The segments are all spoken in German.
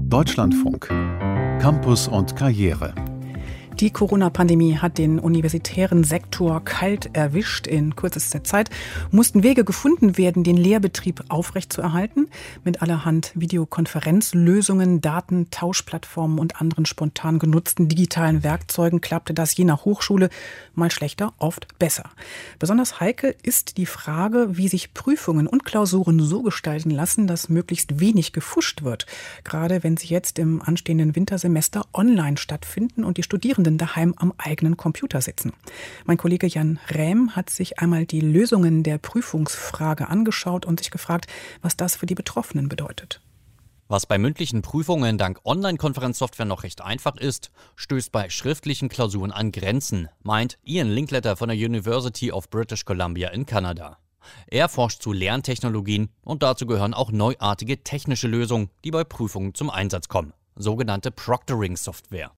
Deutschlandfunk. Campus und Karriere. Die Corona-Pandemie hat den universitären Sektor kalt erwischt. In kürzester Zeit mussten Wege gefunden werden, den Lehrbetrieb aufrechtzuerhalten. Mit allerhand Videokonferenzlösungen, Datentauschplattformen und anderen spontan genutzten digitalen Werkzeugen klappte das je nach Hochschule mal schlechter, oft besser. Besonders heikel ist die Frage, wie sich Prüfungen und Klausuren so gestalten lassen, dass möglichst wenig gefuscht wird. Gerade wenn sie jetzt im anstehenden Wintersemester online stattfinden und die Studierenden daheim am eigenen Computer sitzen. Mein Kollege Jan Rähm hat sich einmal die Lösungen der Prüfungsfrage angeschaut und sich gefragt, was das für die Betroffenen bedeutet. Was bei mündlichen Prüfungen dank Online-Konferenzsoftware noch recht einfach ist, stößt bei schriftlichen Klausuren an Grenzen, meint Ian Linkletter von der University of British Columbia in Kanada. Er forscht zu Lerntechnologien und dazu gehören auch neuartige technische Lösungen, die bei Prüfungen zum Einsatz kommen, sogenannte Proctoring-Software.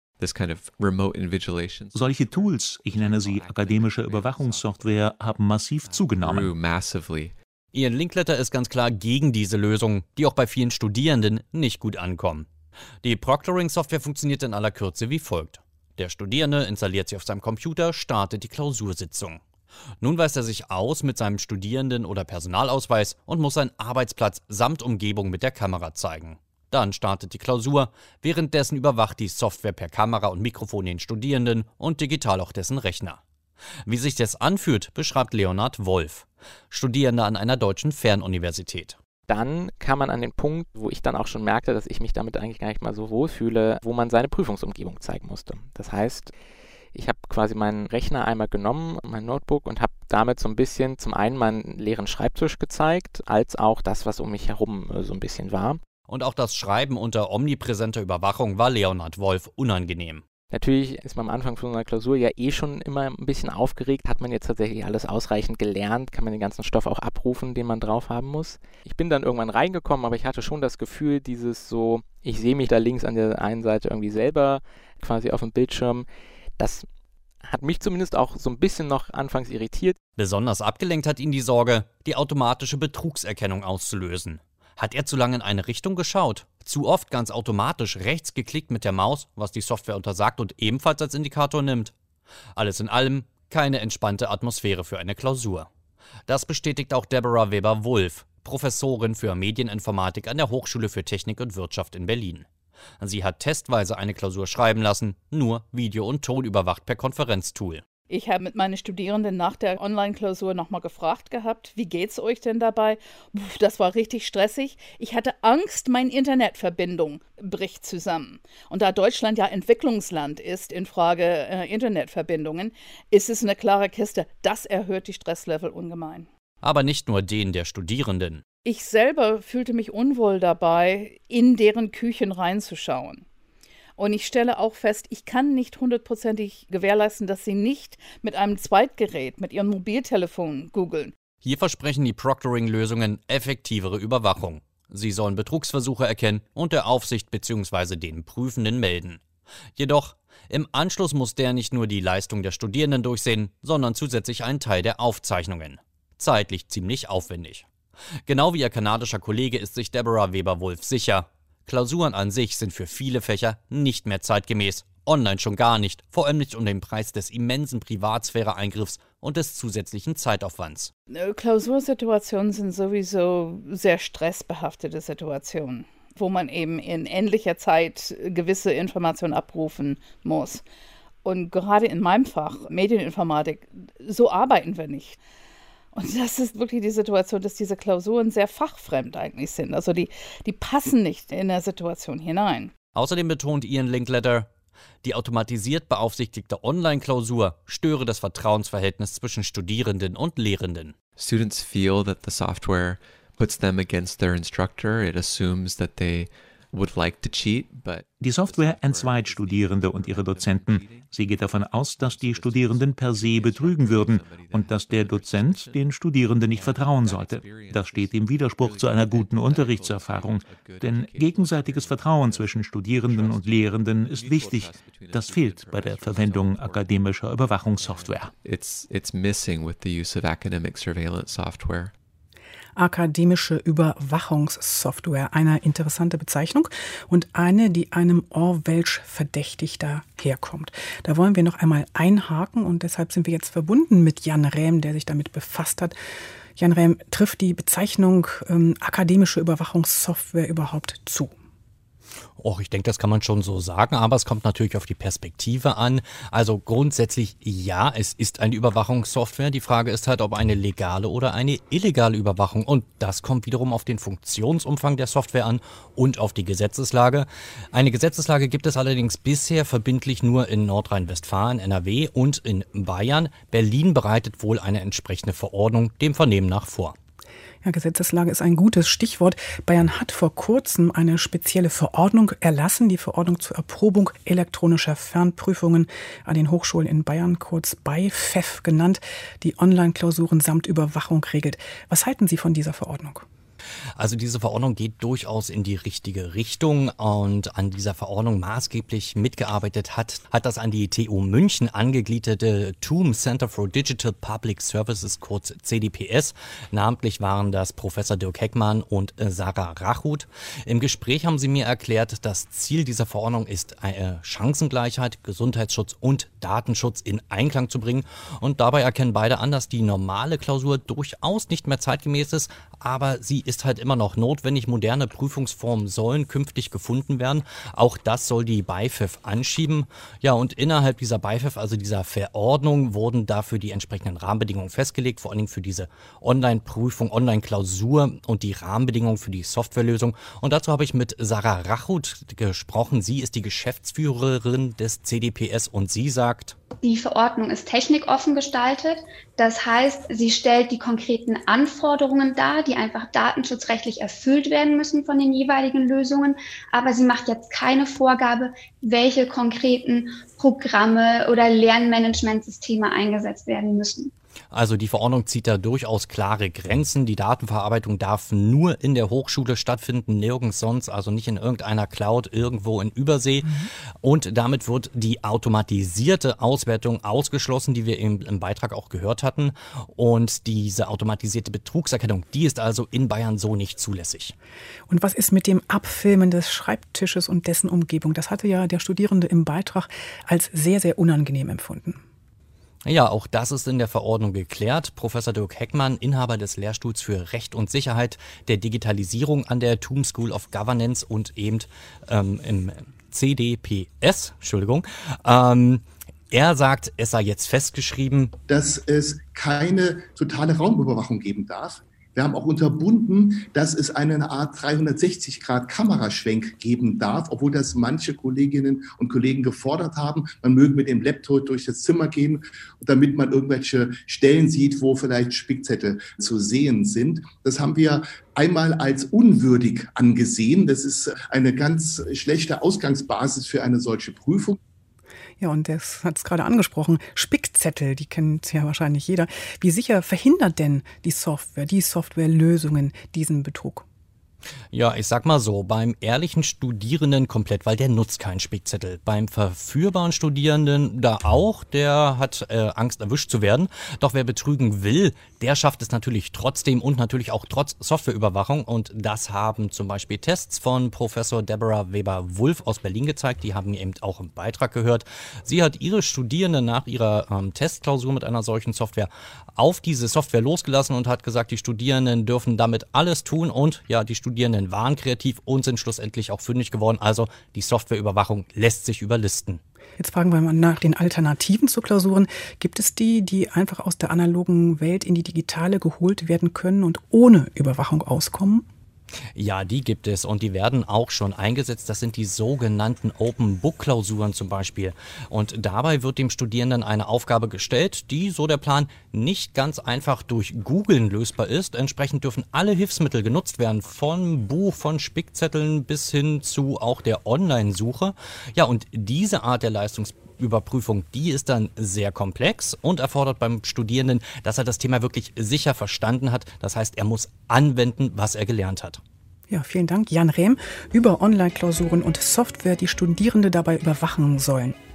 Solche Tools, ich nenne sie akademische Überwachungssoftware, haben massiv zugenommen. Ian Linkletter ist ganz klar gegen diese Lösungen, die auch bei vielen Studierenden nicht gut ankommen. Die Proctoring-Software funktioniert in aller Kürze wie folgt. Der Studierende installiert sie auf seinem Computer, startet die Klausursitzung. Nun weist er sich aus mit seinem Studierenden- oder Personalausweis und muss seinen Arbeitsplatz samt Umgebung mit der Kamera zeigen. Dann startet die Klausur, währenddessen überwacht die Software per Kamera und Mikrofon den Studierenden und digital auch dessen Rechner. Wie sich das anfühlt, beschreibt Leonhard Wolf, Studierender an einer deutschen Fernuniversität. Dann kam man an den Punkt, wo ich dann auch schon merkte, dass ich mich damit eigentlich gar nicht mal so wohlfühle, wo man seine Prüfungsumgebung zeigen musste. Das heißt, ich habe quasi meinen Rechner einmal genommen, mein Notebook, und habe damit so ein bisschen zum einen meinen leeren Schreibtisch gezeigt, als auch das, was um mich herum so ein bisschen war. Und auch das Schreiben unter omnipräsenter Überwachung war Leonhard Wolf unangenehm. Natürlich ist man am Anfang von so einer Klausur ja schon immer ein bisschen aufgeregt. Hat man jetzt tatsächlich alles ausreichend gelernt? Kann man den ganzen Stoff auch abrufen, den man drauf haben muss? Ich bin dann irgendwann reingekommen, aber ich hatte schon das Gefühl, ich sehe mich da links an der einen Seite irgendwie selber quasi auf dem Bildschirm. Das hat mich zumindest auch so ein bisschen noch anfangs irritiert. Besonders abgelenkt hat ihn die Sorge, die automatische Betrugserkennung auszulösen. Hat er zu lange in eine Richtung geschaut? Zu oft ganz automatisch rechts geklickt mit der Maus, was die Software untersagt und ebenfalls als Indikator nimmt? Alles in allem keine entspannte Atmosphäre für eine Klausur. Das bestätigt auch Deborah Weber-Wulff, Professorin für Medieninformatik an der Hochschule für Technik und Wirtschaft in Berlin. Sie hat testweise eine Klausur schreiben lassen, nur Video und Ton überwacht per Konferenztool. Ich habe mit meinen Studierenden nach der Online-Klausur nochmal gefragt gehabt, wie geht's euch denn dabei? Das war richtig stressig. Ich hatte Angst, meine Internetverbindung bricht zusammen. Und da Deutschland ja Entwicklungsland ist in Frage Internetverbindungen, ist es eine klare Kiste. Das erhöht die Stresslevel ungemein. Aber nicht nur den der Studierenden. Ich selber fühlte mich unwohl dabei, in deren Küchen reinzuschauen. Und ich stelle auch fest, ich kann nicht hundertprozentig gewährleisten, dass sie nicht mit einem Zweitgerät, mit ihrem Mobiltelefon googeln. Hier versprechen die Proctoring-Lösungen effektivere Überwachung. Sie sollen Betrugsversuche erkennen und der Aufsicht bzw. den Prüfenden melden. Jedoch, im Anschluss muss der nicht nur die Leistung der Studierenden durchsehen, sondern zusätzlich einen Teil der Aufzeichnungen. Zeitlich ziemlich aufwendig. Genau wie ihr kanadischer Kollege ist sich Deborah Weber-Wulff sicher. Klausuren an sich sind für viele Fächer nicht mehr zeitgemäß, online schon gar nicht, vor allem nicht um den Preis des immensen Privatsphäre-Eingriffs und des zusätzlichen Zeitaufwands. Klausursituationen sind sowieso sehr stressbehaftete Situationen, wo man eben in ähnlicher Zeit gewisse Informationen abrufen muss. Und gerade in meinem Fach, Medieninformatik, so arbeiten wir nicht. Und das ist wirklich die Situation, dass diese Klausuren sehr fachfremd eigentlich sind. Also die passen nicht in der Situation hinein. Außerdem betont Ian Linkletter, die automatisiert beaufsichtigte Online-Klausur störe das Vertrauensverhältnis zwischen Studierenden und Lehrenden. Students feel that the software puts them against their instructor. It assumes that they would like to cheat, but die Software entzweit Studierende und ihre Dozenten. Sie geht davon aus, dass die Studierenden per se betrügen würden und dass der Dozent den Studierenden nicht vertrauen sollte. Das steht im Widerspruch zu einer guten Unterrichtserfahrung. Denn gegenseitiges Vertrauen zwischen Studierenden und Lehrenden ist wichtig. Das fehlt bei der Verwendung akademischer Überwachungssoftware. It's missing with the use of academic surveillance software. akademische Überwachungssoftware. Eine interessante Bezeichnung und eine, die einem Orwellsch verdächtig daherkommt. Da wollen wir noch einmal einhaken und deshalb sind wir jetzt verbunden mit Jan Rähm, der sich damit befasst hat. Jan Rähm, trifft die Bezeichnung akademische Überwachungssoftware überhaupt zu? Och, ich denke, das kann man schon so sagen, aber es kommt natürlich auf die Perspektive an. Also grundsätzlich ja, es ist eine Überwachungssoftware. Die Frage ist halt, ob eine legale oder eine illegale Überwachung. Und das kommt wiederum auf den Funktionsumfang der Software an und auf die Gesetzeslage. Eine Gesetzeslage gibt es allerdings bisher verbindlich nur in Nordrhein-Westfalen, NRW und in Bayern. Berlin bereitet wohl eine entsprechende Verordnung dem Vernehmen nach vor. Ja, Gesetzeslage ist ein gutes Stichwort. Bayern hat vor kurzem eine spezielle Verordnung erlassen, die Verordnung zur Erprobung elektronischer Fernprüfungen an den Hochschulen in Bayern, kurz BeiFEF genannt, die Online-Klausuren samt Überwachung regelt. Was halten Sie von dieser Verordnung? Also diese Verordnung geht durchaus in die richtige Richtung und an dieser Verordnung maßgeblich mitgearbeitet hat das an die TU München angegliederte TUM Center for Digital Public Services, kurz CDPS. Namentlich waren das Professor Dirk Heckmann und Sarah Rachut. Im Gespräch haben sie mir erklärt, das Ziel dieser Verordnung ist, eine Chancengleichheit, Gesundheitsschutz und Datenschutz in Einklang zu bringen. Und dabei erkennen beide an, dass die normale Klausur durchaus nicht mehr zeitgemäß ist, aber sie ist halt immer noch notwendig. Moderne Prüfungsformen sollen künftig gefunden werden. Auch das soll die BeiFEF anschieben. Ja, und innerhalb dieser BeiFEF, also dieser Verordnung, wurden dafür die entsprechenden Rahmenbedingungen festgelegt, vor allen Dingen für diese Online-Prüfung, Online-Klausur und die Rahmenbedingungen für die Softwarelösung. Und dazu habe ich mit Sarah Rachut gesprochen. Sie ist die Geschäftsführerin des CDPS und sie sagt: Die Verordnung ist technikoffen gestaltet. Das heißt, sie stellt die konkreten Anforderungen dar, die einfach datenschutzrechtlich erfüllt werden müssen von den jeweiligen Lösungen. Aber sie macht jetzt keine Vorgabe, welche konkreten Programme oder Lernmanagementsysteme eingesetzt werden müssen. Also die Verordnung zieht da durchaus klare Grenzen. Die Datenverarbeitung darf nur in der Hochschule stattfinden, nirgends sonst, also nicht in irgendeiner Cloud irgendwo in Übersee. Und damit wird die automatisierte Auswertung ausgeschlossen, die wir im Beitrag auch gehört hatten. Und diese automatisierte Betrugserkennung, die ist also in Bayern so nicht zulässig. Und was ist mit dem Abfilmen des Schreibtisches und dessen Umgebung? Das hatte ja der Studierende im Beitrag als sehr, sehr unangenehm empfunden. Ja, auch das ist in der Verordnung geklärt. Professor Dirk Heckmann, Inhaber des Lehrstuhls für Recht und Sicherheit der Digitalisierung an der TUM School of Governance und eben im CDPS, er sagt, es sei jetzt festgeschrieben, dass es keine totale Raumüberwachung geben darf. Wir haben auch unterbunden, dass es eine Art 360-Grad-Kameraschwenk geben darf, obwohl das manche Kolleginnen und Kollegen gefordert haben. Man möge mit dem Laptop durch das Zimmer gehen, damit man irgendwelche Stellen sieht, wo vielleicht Spickzettel zu sehen sind. Das haben wir einmal als unwürdig angesehen. Das ist eine ganz schlechte Ausgangsbasis für eine solche Prüfung. Ja, und das hat es gerade angesprochen. Spickzettel, die kennt ja wahrscheinlich jeder. Wie sicher verhindert denn die Softwarelösungen diesen Betrug? Ja, ich sag mal so, beim ehrlichen Studierenden komplett, weil der nutzt keinen Spickzettel. Beim verführbaren Studierenden da auch, der hat Angst, erwischt zu werden. Doch wer betrügen will, der schafft es natürlich trotzdem und natürlich auch trotz Softwareüberwachung. Und das haben zum Beispiel Tests von Professor Deborah Weber-Wulff aus Berlin gezeigt. Die haben wir eben auch im Beitrag gehört. Sie hat ihre Studierenden nach ihrer Testklausur mit einer solchen Software auf diese Software losgelassen und hat gesagt, die Studierenden dürfen damit alles tun. Und ja, die Studierenden waren kreativ und sind schlussendlich auch fündig geworden. Also die Softwareüberwachung lässt sich überlisten. Jetzt fragen wir mal nach den Alternativen zu Klausuren. Gibt es die einfach aus der analogen Welt in die digitale geholt werden können und ohne Überwachung auskommen? Ja, die gibt es und die werden auch schon eingesetzt. Das sind die sogenannten Open-Book-Klausuren zum Beispiel. Und dabei wird dem Studierenden eine Aufgabe gestellt, die, so der Plan, nicht ganz einfach durch Googlen lösbar ist. Entsprechend dürfen alle Hilfsmittel genutzt werden, von Buch, von Spickzetteln bis hin zu auch der Online-Suche. Ja, und diese Art der Leistungsüberprüfung, die ist dann sehr komplex und erfordert beim Studierenden, dass er das Thema wirklich sicher verstanden hat. Das heißt, er muss anwenden, was er gelernt hat. Ja, vielen Dank, Jan Rähm, über Online-Klausuren und Software, die Studierende dabei überwachen sollen.